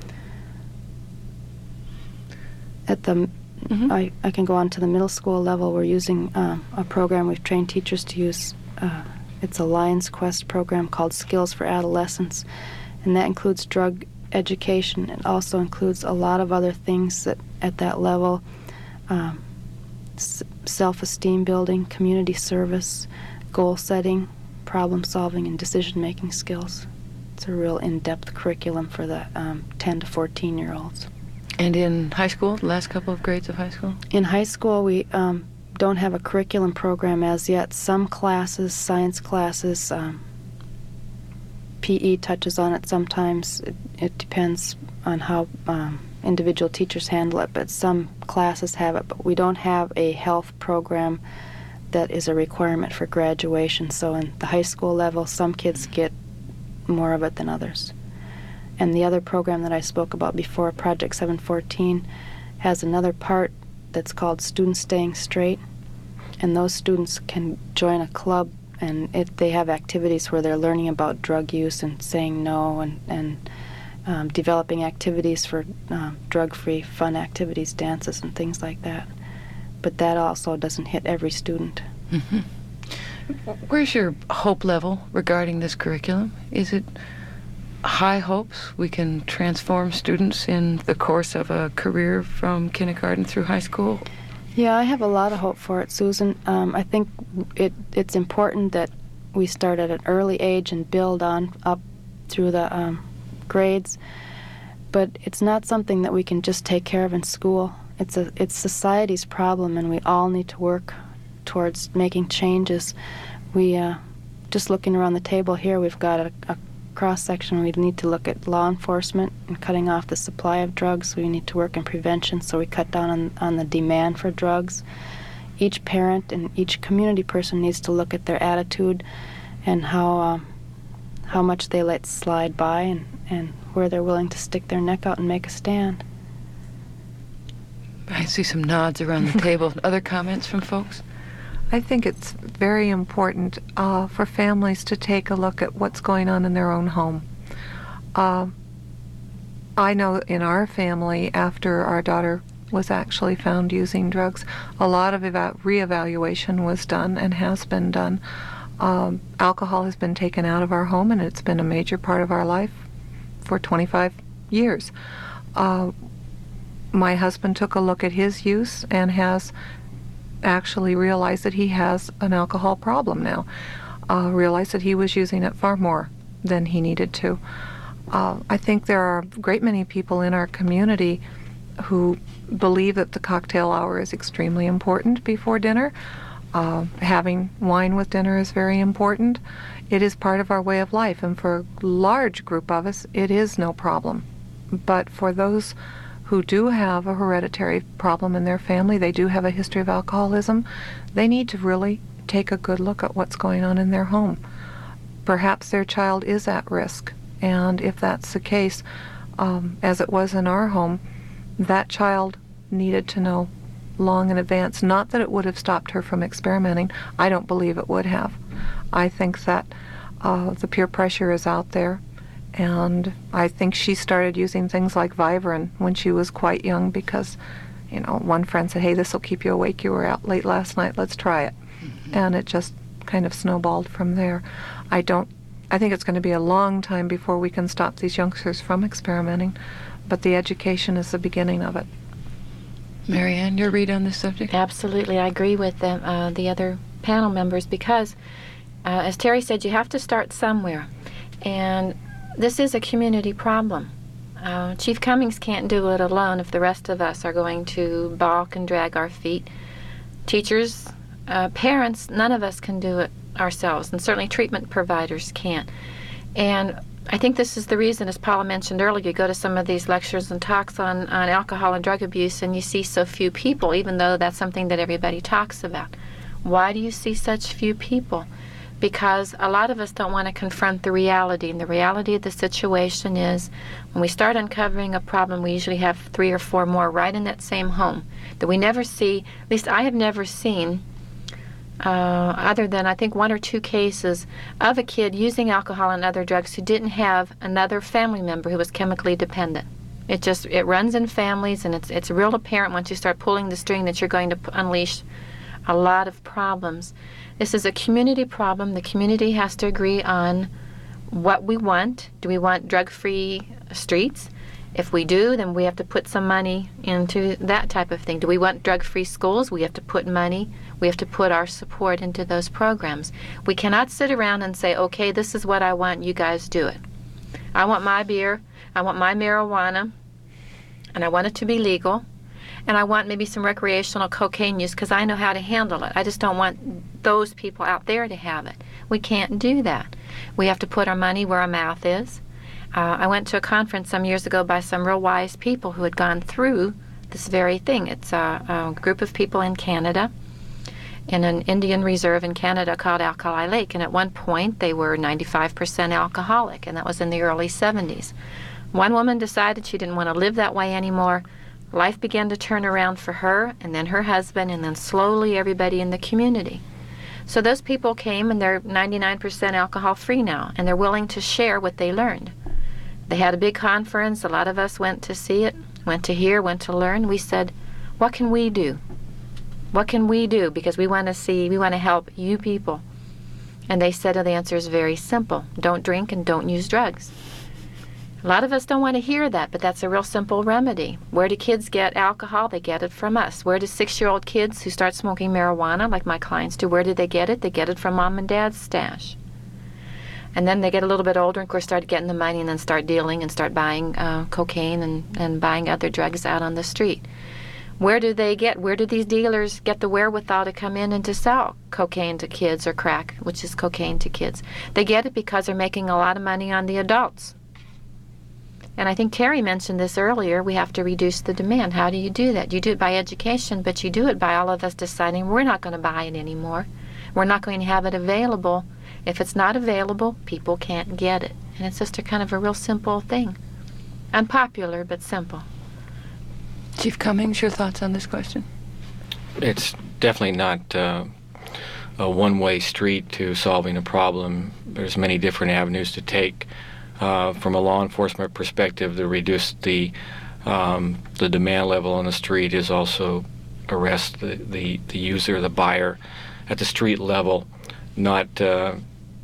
At the, mm-hmm. I, I can go on to the middle school level. We're using um, a program we've trained teachers to use. Uh, it's a Lions Quest program called Skills for Adolescence, and that includes drug education. It also includes a lot of other things that at that level, um, s- self-esteem building, community service, goal setting, problem solving, and decision-making skills. It's a real in-depth curriculum for the um, ten to fourteen year olds. And in high school, the last couple of grades of high school? In high school, we um, don't have a curriculum program as yet. Some classes, science classes, um, P E touches on it sometimes. It, it depends on how um, individual teachers handle it, but some classes have it. But we don't have a health program that is a requirement for graduation. So in the high school level, some kids get more of it than others. And the other program that I spoke about before, Project seven fourteen, has another part that's called Students Staying Straight. And those students can join a club, and it, they have activities where they're learning about drug use and saying no, and, and um, developing activities for um, drug-free fun activities, dances, and things like that. But that also doesn't hit every student. Mm-hmm. Where's your hope level regarding this curriculum? Is it high hopes we can transform students in the course of a career from kindergarten through high school? Yeah, I have a lot of hope for it, Susan. Um, I think it it's important that we start at an early age and build on up through the um, grades. But it's not something that we can just take care of in school. It's a it's society's problem, and we all need to work towards making changes. We uh, just looking around the table here, we've got a, a cross section. We need to look at law enforcement and cutting off the supply of drugs. We need to work in prevention, so we cut down on, on the demand for drugs. Each parent and each community person needs to look at their attitude and how uh, how much they let slide by, and, and where they're willing to stick their neck out and make a stand. I see some nods around the table. Other comments from folks? I think it's very important uh, for families to take a look at what's going on in their own home. Uh, I know in our family, after our daughter was actually found using drugs, a lot of eva- reevaluation was done and has been done. Um, alcohol has been taken out of our home, and it's been a major part of our life for twenty-five years. Uh, my husband took a look at his use and has actually realized that he has an alcohol problem now. Uh, realized that he was using it far more than he needed to. Uh, I think there are a great many people in our community who believe that the cocktail hour is extremely important before dinner. Uh, having wine with dinner is very important. It is part of our way of life, and for a large group of us, it is no problem. But for those who do have a hereditary problem in their family, they do have a history of alcoholism, they need to really take a good look at what's going on in their home. Perhaps their child is at risk, and if that's the case, um, as it was in our home, that child needed to know long in advance. Not that it would have stopped her from experimenting. I don't believe it would have. I think that uh, the peer pressure is out there. And I think she started using things like Vivarin when she was quite young because, you know, one friend said, hey, this will keep you awake. You were out late last night. Let's try it. Mm-hmm. And it just kind of snowballed from there. I don't, I think it's going to be a long time before we can stop these youngsters from experimenting, but the education is the beginning of it. Marianne, your read on this subject? Absolutely. I agree with them, uh, the other panel members, because, uh, as Terry said, you have to start somewhere. And this is a community problem. Uh, Chief Cummings can't do it alone if the rest of us are going to balk and drag our feet. Teachers, uh, parents, none of us can do it ourselves, and certainly treatment providers can't. And I think this is the reason, as Paula mentioned earlier, you go to some of these lectures and talks on, on alcohol and drug abuse, and you see so few people, even though that's something that everybody talks about. Why do you see such few people? Because a lot of us don't want to confront the reality. And the reality of the situation is when we start uncovering a problem, we usually have three or four more right in that same home that we never see. At least I have never seen, uh, other than I think one or two cases of a kid using alcohol and other drugs who didn't have another family member who was chemically dependent. It just, it runs in families, and it's, it's real apparent once you start pulling the string that you're going to p- unleash a lot of problems. This is a community problem. The community has to agree on what we want. Do we want drug-free streets? If we do, then we have to put some money into that type of thing. Do we want drug-free schools? We have to put money. We have to put our support into those programs. We cannot sit around and say, okay, this is what I want, you guys do it. I want my beer, I want my marijuana, and I want it to be legal. And I want maybe some recreational cocaine use because I know how to handle it. I just don't want those people out there to have it. We can't do that. We have to put our money where our mouth is. Uh, I went to a conference some years ago by some real wise people who had gone through this very thing. It's a, a group of people in Canada, in an Indian reserve in Canada called Alkali Lake, and at one point they were ninety-five percent alcoholic, and that was in the early seventies. One woman decided she didn't want to live that way anymore. Life began to turn around for her, and then her husband, and then slowly everybody in the community. So those people came, and they're ninety-nine percent alcohol-free now, and they're willing to share what they learned. They had a big conference. A lot of us went to see it, went to hear, went to learn. We said, what can we do? What can we do? Because we want to see, we want to help you people. And they said, oh, the answer is very simple. Don't drink and don't use drugs. A lot of us don't want to hear that, but that's a real simple remedy. Where do kids get alcohol? They get it from us. Where do six-year-old kids who start smoking marijuana, like my clients do, where do they get it? They get it from mom and dad's stash. And then they get a little bit older and, of course, start getting the money and then start dealing and start buying uh, cocaine and, and buying other drugs out on the street. Where do they get, where do these dealers get the wherewithal to come in and to sell cocaine to kids, or crack, which is cocaine to kids? They get it because they're making a lot of money on the adults. And I think Terry mentioned this earlier, we have to reduce the demand. How do you do that? You do it by education, but you do it by all of us deciding we're not going to buy it anymore. We're not going to have it available. If it's not available, people can't get it. And it's just a kind of a real simple thing. Unpopular, but simple. Chief Cummings, your thoughts on this question? It's definitely not uh, a one-way street to solving a problem. There's many different avenues to take. Uh, from a law enforcement perspective, to reduce the um, the demand level on the street is also arrest the, the, the user, the buyer, at the street level, not uh,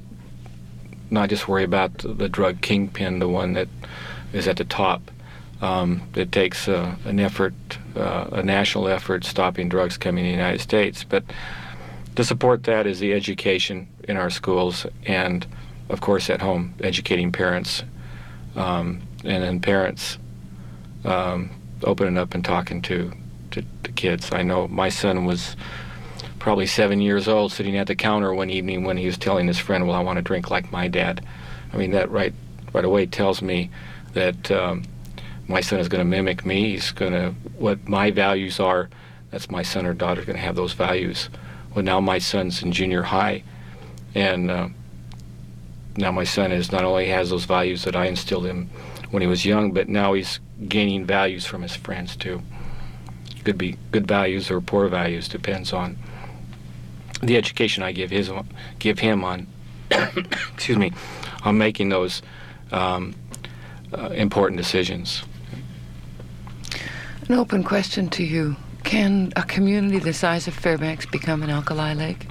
not just worry about the drug kingpin, the one that is at the top. Um, it takes uh, an effort, uh, a national effort, stopping drugs coming in the United States. But to support that is the education in our schools and, of course, at home, educating parents, um, and then parents um, opening up and talking to, to, to kids. I know my son was probably seven years old, sitting at the counter one evening when he was telling his friend, well, I want to drink like my dad. I mean, that right, right away tells me that um, my son is going to mimic me. He's going to, what my values are, that's my son or daughter going to have those values. Well, now my son's in junior high, and uh, now my son is not only has those values that I instilled in him when he was young, but now he's gaining values from his friends too. Could be good values or poor values, depends on the education I give his give him on excuse me on making those um, uh, important decisions. An open question to you. Can a community the size of Fairbanks become an alkali lake?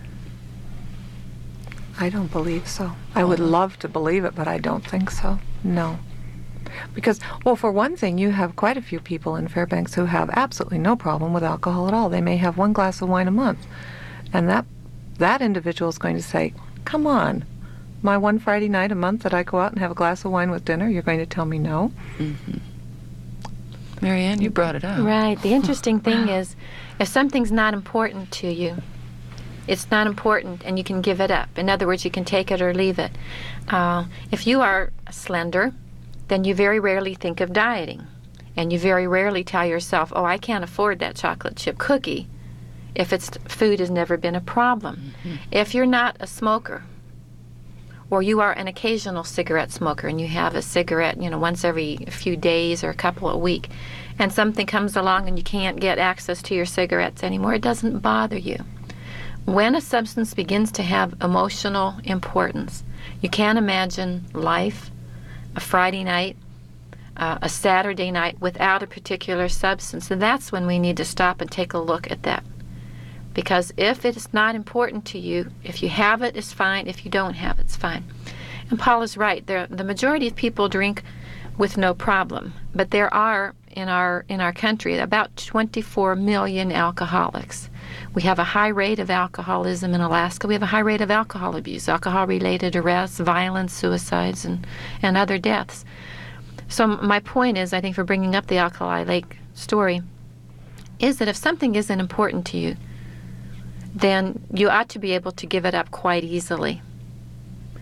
I don't believe so. I would love to believe it, but I don't think so. No. Because, well, for one thing, you have quite a few people in Fairbanks who have absolutely no problem with alcohol at all. They may have one glass of wine a month. And that that individual is going to say, come on, my one Friday night a month that I go out and have a glass of wine with dinner, you're going to tell me no? Mm-hmm. Marianne, you brought it up. Right. The interesting thing is, if something's not important to you, it's not important and you can give it up. In other words, you can take it or leave it. Uh, if you are slender, then you very rarely think of dieting. And you very rarely tell yourself, oh, I can't afford that chocolate chip cookie, if it's food has never been a problem. Mm-hmm. If you're not a smoker, or you are an occasional cigarette smoker and you have a cigarette, you know, once every few days or a couple of weeks, and something comes along and you can't get access to your cigarettes anymore, it doesn't bother you. When a substance begins to have emotional importance, you can't imagine life, a Friday night, uh, a Saturday night without a particular substance. And that's when we need to stop and take a look at that. Because if it's not important to you, if you have it, it's fine. If you don't have it, it's fine. And Paul is right. There, the majority of people drink with no problem. But there are, in our in our country, about twenty-four million alcoholics. We have a high rate of alcoholism in Alaska. We have a high rate of alcohol abuse, alcohol-related arrests, violence, suicides, and, and other deaths. So my point is, I think, for bringing up the Alkali Lake story, is that if something isn't important to you, then you ought to be able to give it up quite easily.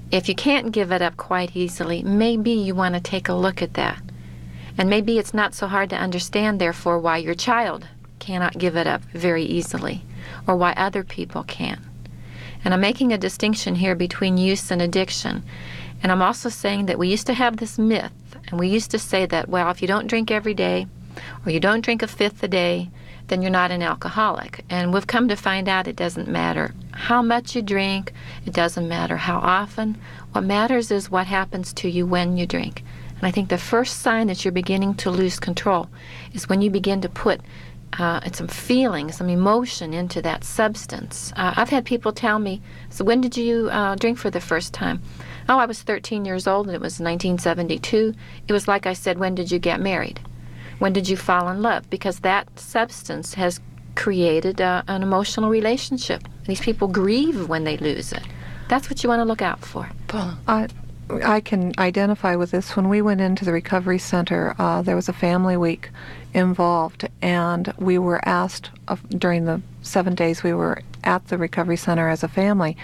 If you can't give it up quite easily, maybe you want to take a look at that. And maybe it's not so hard to understand, therefore, why your child cannot give it up very easily, or why other people can. And I'm making a distinction here between use and addiction. And I'm also saying that we used to have this myth, and we used to say that, well, if you don't drink every day, or you don't drink a fifth a day, then you're not an alcoholic. And we've come to find out it doesn't matter how much you drink, it doesn't matter how often. What matters is what happens to you when you drink. And I think the first sign that you're beginning to lose control is when you begin to put uh, some feeling, some emotion into that substance. Uh, I've had people tell me, so when did you uh, drink for the first time? Oh, I was thirteen years old, and it was nineteen seventy-two. It was like I said, when did you get married? When did you fall in love? Because that substance has created uh, an emotional relationship. These people grieve when they lose it. That's what you want to look out for. Paula. I, I can identify with this. When we went into the recovery center, uh, there was a family week involved, and we were asked uh, during the seven days we were at the recovery center as a family,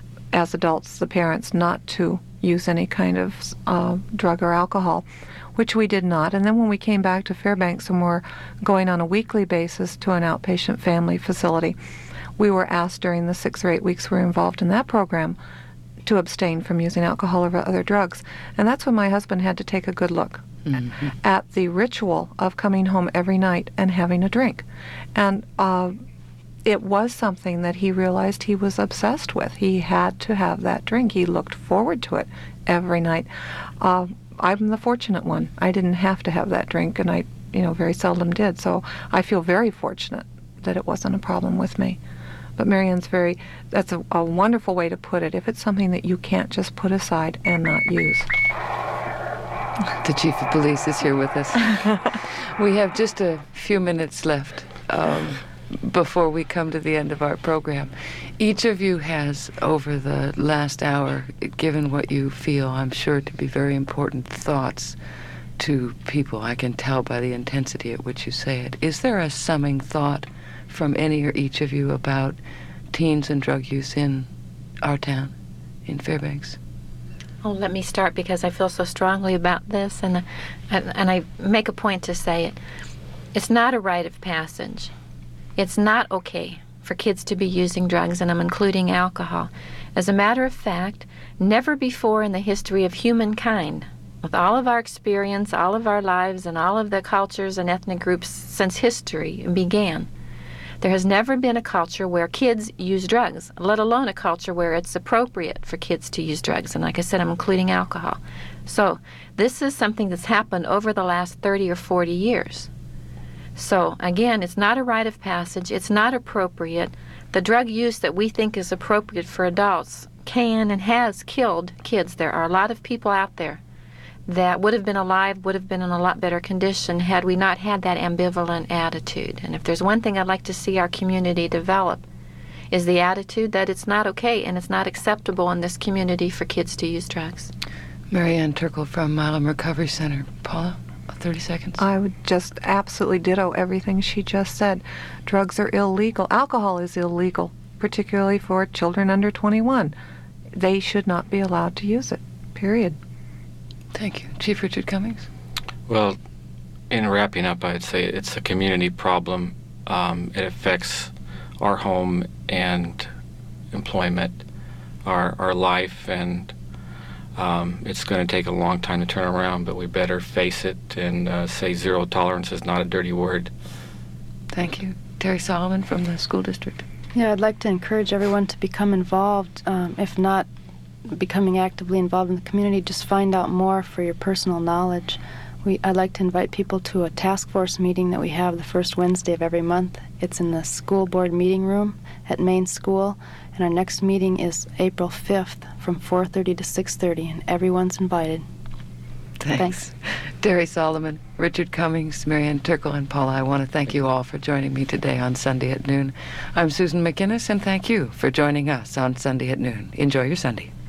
as adults, the parents, not to use any kind of uh, drug or alcohol, which we did not. And then when we came back to Fairbanks and were going on a weekly basis to an outpatient family facility, we were asked during the six or eight weeks we were involved in that program to abstain from using alcohol or other drugs. And that's when my husband had to take a good look mm-hmm. at the ritual of coming home every night and having a drink. And uh, it was something that he realized he was obsessed with. He had to have that drink. He looked forward to it every night. Uh, I'm the fortunate one. I didn't have to have that drink, and I, you know, very seldom did. So I feel very fortunate that it wasn't a problem with me. But Marianne's very, that's a, a wonderful way to put it. If it's something that you can't just put aside and not use. The chief of police is here with us. We have just a few minutes left um, before we come to the end of our program. Each of you has, over the last hour, given what you feel, I'm sure, to be very important thoughts to people. I can tell by the intensity at which you say it. Is there a summing thought from any or each of you about teens and drug use in our town, in Fairbanks? Oh, let me start because I feel so strongly about this, and, and, and I make a point to say it. It's not a rite of passage. It's not okay for kids to be using drugs, and I'm including alcohol. As a matter of fact, never before in the history of humankind, with all of our experience, all of our lives, and all of the cultures and ethnic groups since history began, there has never been a culture where kids use drugs, let alone a culture where it's appropriate for kids to use drugs. And like I said, I'm including alcohol. So this is something that's happened over the last thirty or forty years. So again, it's not a rite of passage. It's not appropriate. The drug use that we think is appropriate for adults can and has killed kids. There are a lot of people out there that would have been alive, would have been in a lot better condition had we not had that ambivalent attitude. And if there's one thing I'd like to see our community develop, is the attitude that it's not okay and it's not acceptable in this community for kids to use drugs. Marianne Turkle from Milam Recovery Center. Paula, thirty seconds. I would just absolutely ditto everything she just said. Drugs are illegal. Alcohol is illegal, particularly for children under twenty-one. They should not be allowed to use it, period. Thank you. Chief Richard Cummings? Well, in wrapping up, I'd say it's a community problem. Um, it affects our home and employment, our, our life, and um, it's going to take a long time to turn around, but we better face it and uh, say zero tolerance is not a dirty word. Thank you. Terry Solomon from the school district. Yeah, I'd like to encourage everyone to become involved, um, if not becoming actively involved in the community, just find out more for your personal knowledge. We, I'd like to invite people to a task force meeting that we have the first Wednesday of every month. It's in the school board meeting room at Main School, and our next meeting is April fifth from four thirty to six thirty, and everyone's invited. Thanks. Thanks. Terry Solomon, Richard Cummings, Marianne Turkle, and Paula, I want to thank you all for joining me today on Sunday at Noon. I'm Susan McInnes, and thank you for joining us on Sunday at Noon. Enjoy your Sunday.